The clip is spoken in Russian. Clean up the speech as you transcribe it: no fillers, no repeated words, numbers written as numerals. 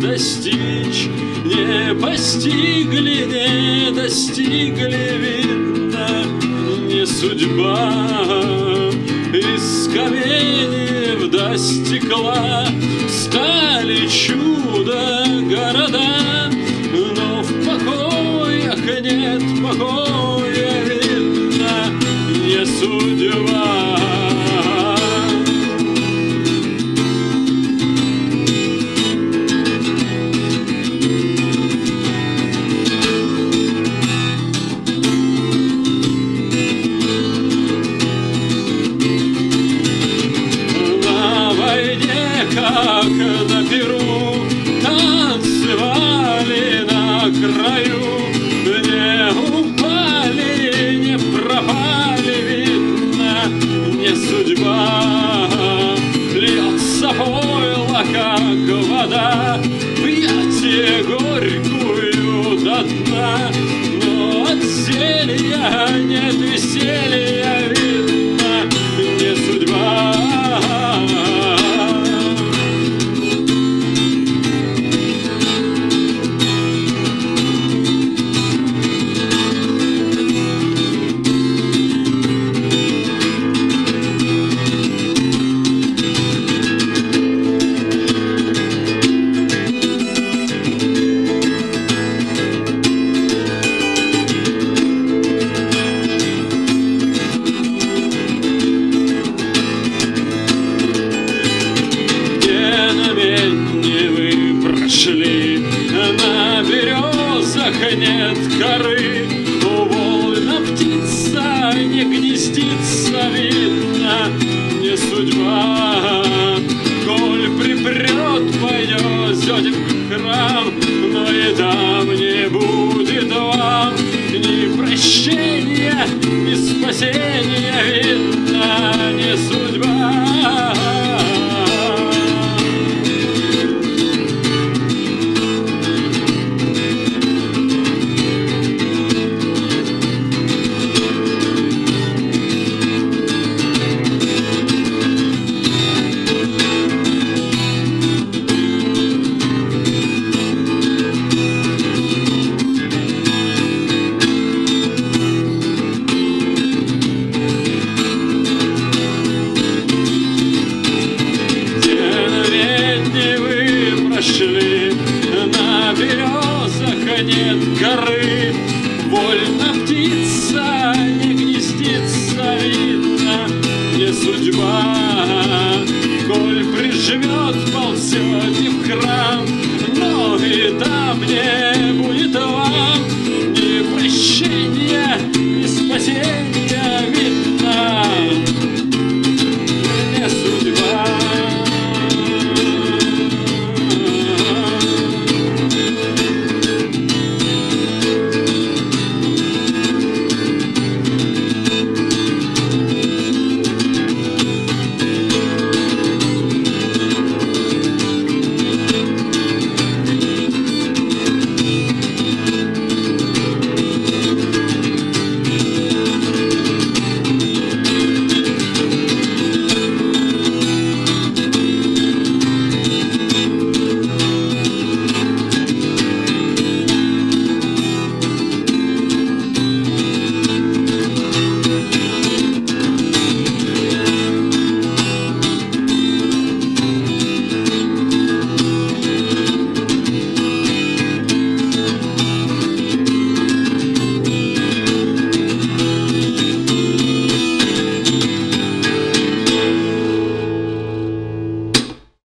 достичь, не постигли, не достигли, видно, не судьба. Из каменьев до стекла стали чудо города, но в покоях нет покоя, видно, не судьба. Как на перу танцевали на краю, не упали, не пропали, видно, не судьба. Льется пойло, как вода, пьете горькую до дна, но от зелья нет веселья, видно, не судьба. Шли, на березах нет коры, вольно птица не гнездится, видно, не судьба. Коль припрет, пойдете в храм, но и там не будет вам ни прощения, ни спасения, видно, не судьба. Шли, на березах нет горы, вольно птица не гнездится, видно, не судьба. Коль прижмет, ползете в храм, но и там не